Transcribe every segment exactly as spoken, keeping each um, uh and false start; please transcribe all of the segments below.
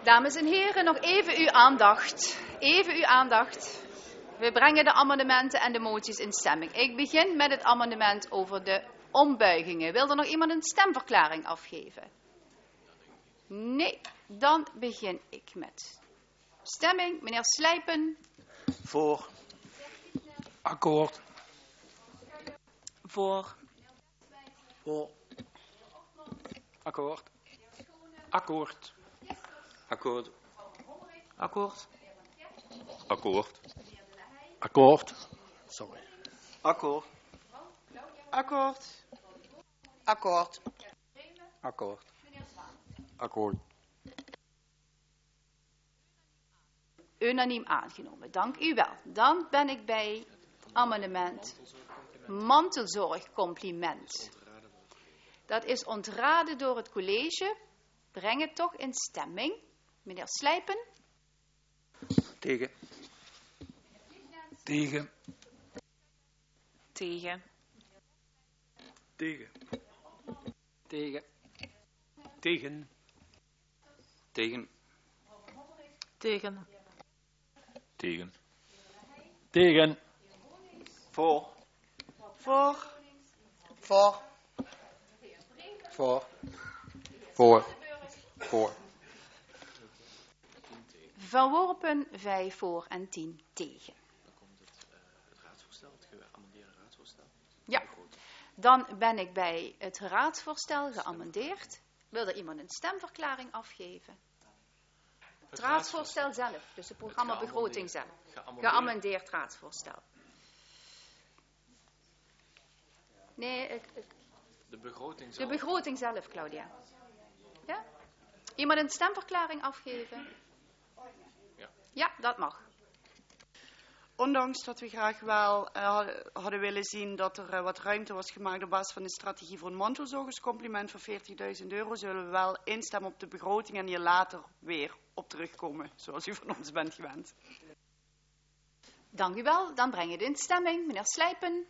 Dames en heren, nog even uw aandacht. Even uw aandacht. We brengen de amendementen en de moties in stemming. Ik begin met het amendement over de ombuigingen. Wil er nog iemand een stemverklaring afgeven? Nee, dan begin ik met stemming. Meneer Slijpen. Voor. Akkoord. Voor. Voor. Akkoord. Akkoord. Akkoord. Akkoord. Akkoord. Akkoord. Sorry. Akkoord. Akkoord. Akkoord. Akkoord. Akkoord. Unaniem aangenomen. Dank u wel. Dan ben ik bij amendement mantelzorgcompliment. Dat is ontraden door het college. Breng het toch in stemming. Meneer Slijpen. Tegen. Tegen. Tegen. Tegen. Tegen. Tegen. Tegen. Tegen. Tegen. Tegen. Voor. Voor. Voor. Voor. Voor. Voor. Verworpen vijf voor en tien tegen. Dan komt het, uh, het raadsvoorstel, het geamendeerde raadsvoorstel. Ja, dan ben ik bij het raadsvoorstel geamendeerd. Wil er iemand een stemverklaring afgeven? Het raadsvoorstel zelf, dus het programma begroting zelf. Geamendeerd raadsvoorstel. Nee, ik, ik, De begroting de zelf. begroting zelf, Claudia. Ja? Iemand een stemverklaring afgeven? Ja. Ja, dat mag. Ondanks dat we graag wel uh, hadden willen zien dat er uh, wat ruimte was gemaakt op basis van de strategie voor een mantelzorgerscompliment van veertigduizend euro, zullen we wel instemmen op de begroting en hier later weer op terugkomen, zoals u van ons bent gewend. Dank u wel. Dan breng je het in stemming. Meneer Slijpen.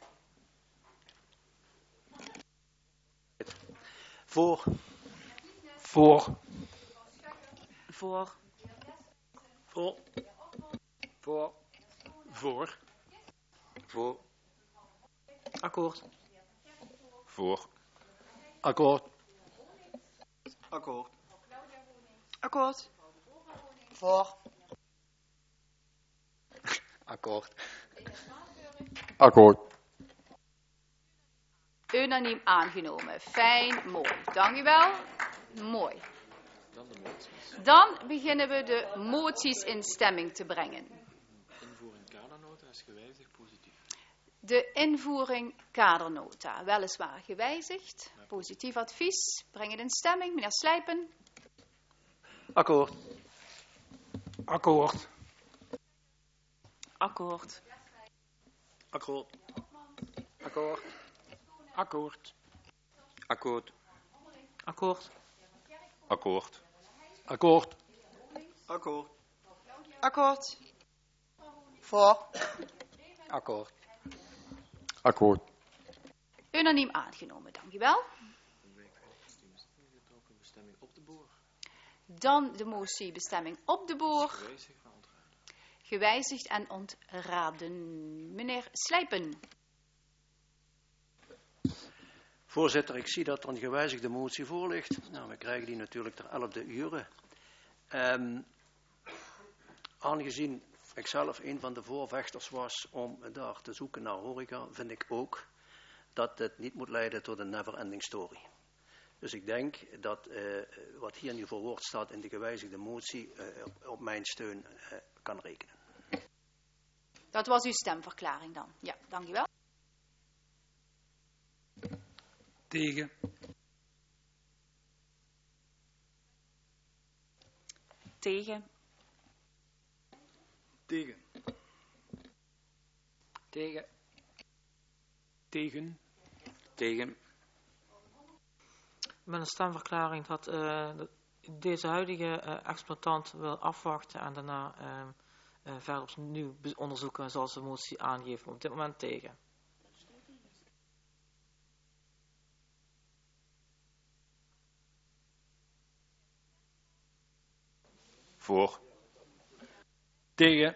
Voor. Voor. Voor. Voor. Voor. Voor. Voor. Akkoord. Voor. Akkoord. Akkoord. Akkoord. Voor. Akkoord. Akkoord. Unaniem aangenomen. Fijn, mooi. Dank u wel. Mooi. Dan de moties. Dan beginnen we de moties in stemming te brengen. Invoering kadernota is gewijzigd positief. De invoering kadernota. Weliswaar gewijzigd. Positief advies. Breng het in stemming. Meneer Slijpen. Akkoord. Akkoord. Akkoord. Akkoord. Akkoord. Akkoord. Akkoord. Akkoord. Akkoord. Akkoord. Akkoord. Akkoord. Voor. Akkoord. Akkoord. Unaniem aangenomen. Dank u wel. Bestemming op de boor. Dan de motie bestemming op de boor. Gewijzigd maar ontraden. Gewijzigd en ontraden. Meneer Slijpen. Voorzitter, ik zie dat er een gewijzigde motie voor ligt. Nou, we krijgen die natuurlijk ter elfde uren. Um, aangezien ik zelf een van de voorvechters was om daar te zoeken naar horeca, vind ik ook dat het niet moet leiden tot een never-ending story. Dus ik denk dat uh, wat hier nu voor woord staat in de gewijzigde motie uh, op, op mijn steun uh, kan rekenen. Dat was uw stemverklaring dan. Ja, dank u wel. Tegen. Tegen. Tegen. Tegen. Tegen. Tegen. Met een stemverklaring dat uh, deze huidige uh, exploitant wil afwachten en daarna uh, uh, verder opnieuw onderzoeken zoals de motie aangeeft. Op dit moment tegen. Voor. Tegen.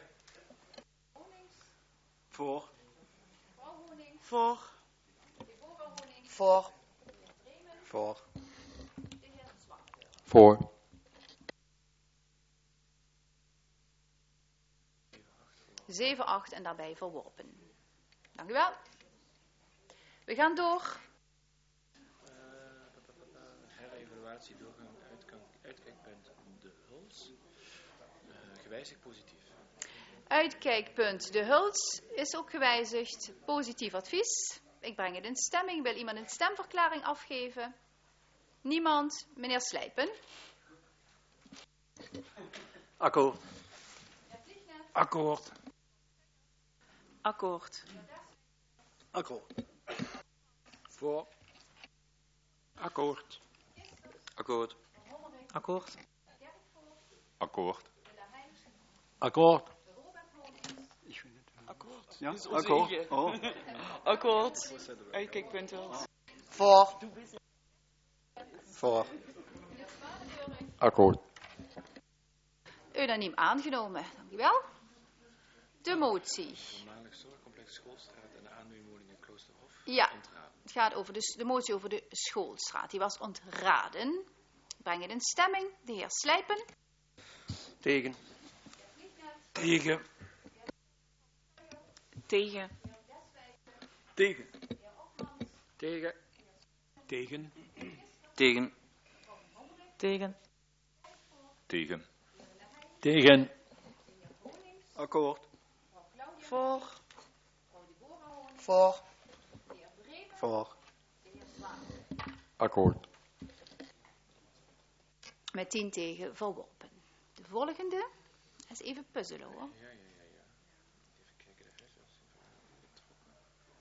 Voor. Voor. Voor. Voor. Voor. zeven acht en daarbij verworpen. Dank u wel. We gaan door. Herevaluatie doorgang uitkijkpunt De Huls. Uh, gewijzigd positief. Uitkijkpunt De Huls is ook gewijzigd. Positief advies. Ik breng het in stemming. Wil iemand een stemverklaring afgeven? Niemand. Meneer Slijpen. Akkoord. Akkoord. Akkoord. Akkoord. Voor. Akkoord. Akkoord. Akkoord. Akkoord. Akkoord. Akkoord. Ja, akkoord. Oh. Akkoord. Uitkijkpunt Huls. Voor. Voor. Akkoord. Unaniem aangenomen. Dank u wel. De motie. Voormalig zorgcomplex Schoolstraat en de aanneemwoningen Kloosterhof. Ja, Ontraden. het gaat over de, de motie over de schoolstraat. Die was ontraden. Ik breng het in stemming. De heer Slijpen. Tegen. Tegen. Tegen. Tegen. Tegen. Tegen. Tegen. Tegen. Tegen. Tegen. Akkoord. Voor. Voor. Voor. Akkoord. Met tien tegen verworpen. De volgende. Dat is even puzzelen hoor. Ja, ja, ja, ja. Even kijken, de huisartsen betrokken.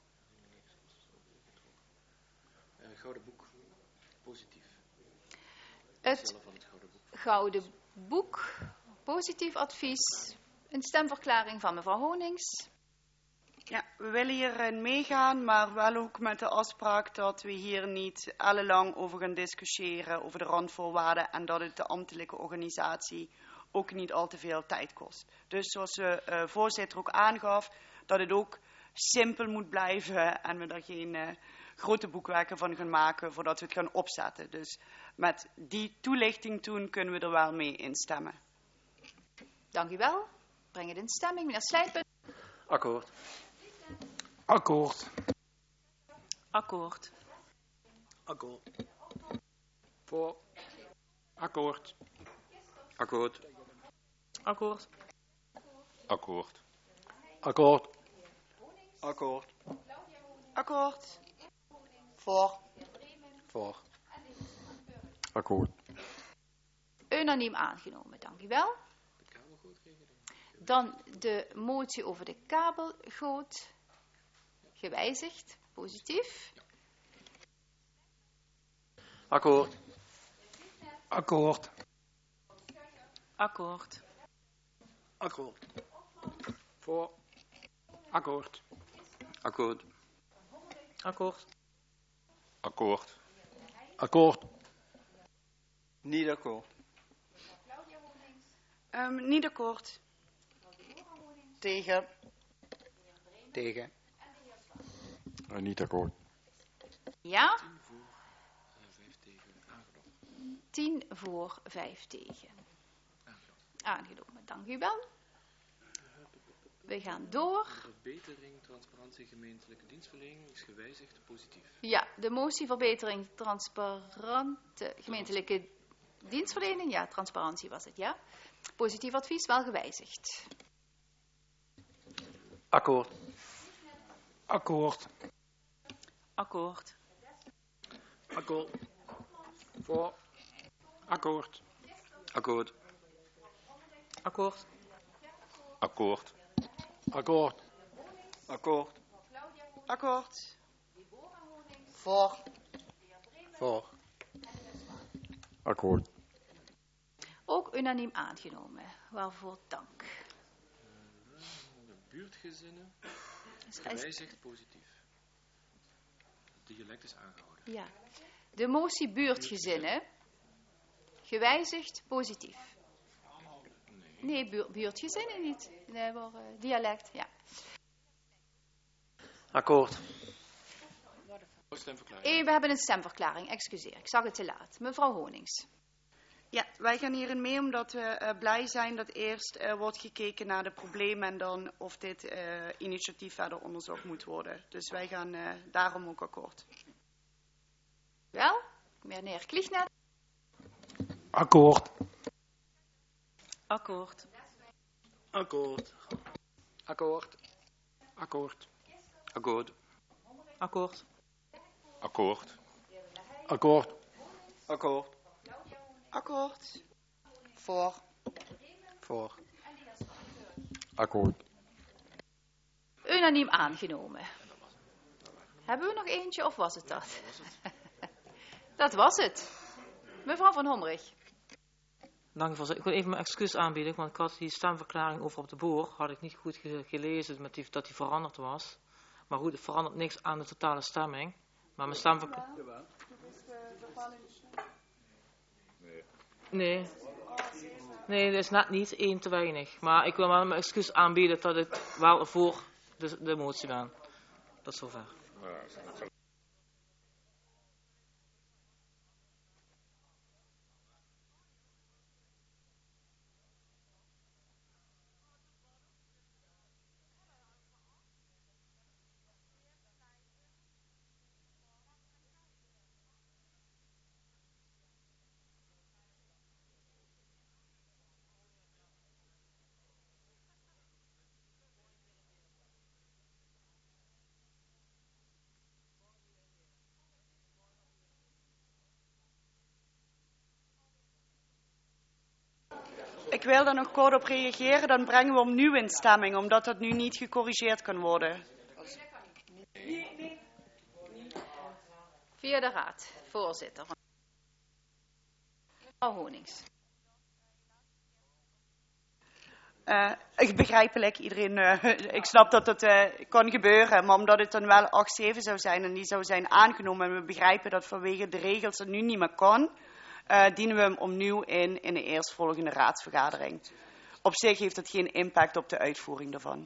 Uh, Gouden boek. Positief. Het Zelf van het Gouden boek. Gouden boek. Positief advies. Een stemverklaring van mevrouw Honings. Ja, we willen hierin meegaan, maar wel ook met de afspraak dat we hier niet ellenlang over gaan discussiëren over de randvoorwaarden en dat het de ambtelijke organisatie ook niet al te veel tijd kost. Dus zoals de uh, voorzitter ook aangaf, dat het ook simpel moet blijven en we daar geen uh, grote boekwerken van gaan maken voordat we het gaan opzetten. Dus met die toelichting toen kunnen we er wel mee instemmen. Dank u wel. Breng het in stemming. Meneer Slijpen. Akkoord. Akkoord. Akkoord. Akkoord. Voor. Akkoord. Akkoord. Akkoord. Akkoord. Akkoord. Akkoord. Akkoord. Voor. Voor. Akkoord. Unaniem aangenomen. Dank u wel. Dan de motie over de kabelgoot. Gewijzigd. Positief. Akkoord. Akkoord. Akkoord. Akkoord. Voor. Akkoord. Akkoord. Akkoord. Akkoord. Akkoord. Niet akkoord. Um, niet akkoord. Tegen. Tegen. Uh, niet akkoord. Ja. Vijf tegen. Aangenomen. tien voor, vijf tegen. Aangenomen. Dank u wel. We gaan door. Verbetering, transparantie, gemeentelijke dienstverlening is gewijzigd positief. Ja, de motie verbetering transparante gemeentelijke dienstverlening. Ja, transparantie was het, ja. Positief advies, wel gewijzigd. Akkoord. Akkoord. Akkoord. Akkoord. Voor. Akkoord. Akkoord. Akkoord. Akkoord. Akkoord. Akkoord. Akkoord. Voor. Voor. Akkoord. Ook unaniem aangenomen. Waarvoor dank. De buurtgezinnen Dus hij is- gewijzigd positief. Het dialect is aangehouden. Ja. De motie buurtgezinnen. Gewijzigd positief. Nee, buur, buurtgezinnen niet. Nee, maar, uh, dialect, ja. Akkoord. E, we hebben een stemverklaring, excuseer, ik zag het te laat. Mevrouw Honings. Ja, wij gaan hierin mee omdat we uh, blij zijn dat eerst uh, wordt gekeken naar de problemen en dan of dit uh, initiatief verder onderzocht moet worden. Dus wij gaan uh, daarom ook akkoord. Wel, meneer Kliegnet. Akkoord. Akkoord. Akkoord. Akkoord. Akkoord. Akkoord. Akkoord. Akkoord. Akkoord. Akkoord. Akkoord. Voor. Voor. Akkoord. Unaniem aangenomen. Hebben we nog eentje of was het dat? Dat was het. Mevrouw van Homrich. Dank u wel. Ik wil even mijn excuus aanbieden, want ik had die stemverklaring over op de boer, had ik niet goed ge gelezen met die, dat die veranderd was. Maar goed, het verandert niks aan de totale stemming. Maar mijn stemverklaring... Nee. Nee, dat is net niet één te weinig. Maar ik wil wel mijn excuus aanbieden dat ik wel voor de, de motie ben. Tot zover. Ik wil daar nog kort op reageren, dan brengen we hem nu in stemming, omdat dat nu niet gecorrigeerd kan worden. Via de raad, voorzitter. Mevrouw Honings. Uh, ik begrijpelijk, iedereen, uh, ik snap dat dat uh, kan gebeuren, maar omdat het dan wel acht zeven zou zijn en die zou zijn aangenomen en we begrijpen dat vanwege de regels het nu niet meer kan, uh, dienen we hem opnieuw in in de eerstvolgende raadsvergadering. Op zich heeft het geen impact op de uitvoering daarvan.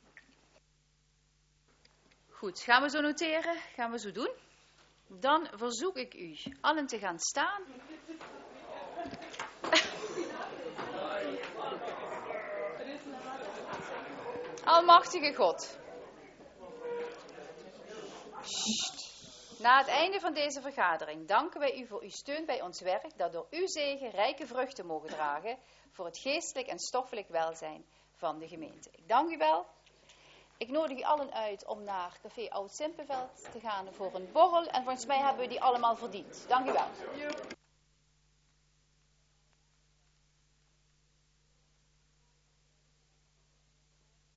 Goed, gaan we zo noteren, gaan we zo doen. Dan verzoek ik u allen te gaan staan. Almachtige God. Sst. Na het einde van deze vergadering danken wij u voor uw steun bij ons werk, dat door uw zegen rijke vruchten mogen dragen voor het geestelijk en stoffelijk welzijn van de gemeente. Ik dank u wel. Ik nodig u allen uit om naar Café Oud-Simpelveld te gaan voor een borrel en volgens mij hebben we die allemaal verdiend. Dank u wel.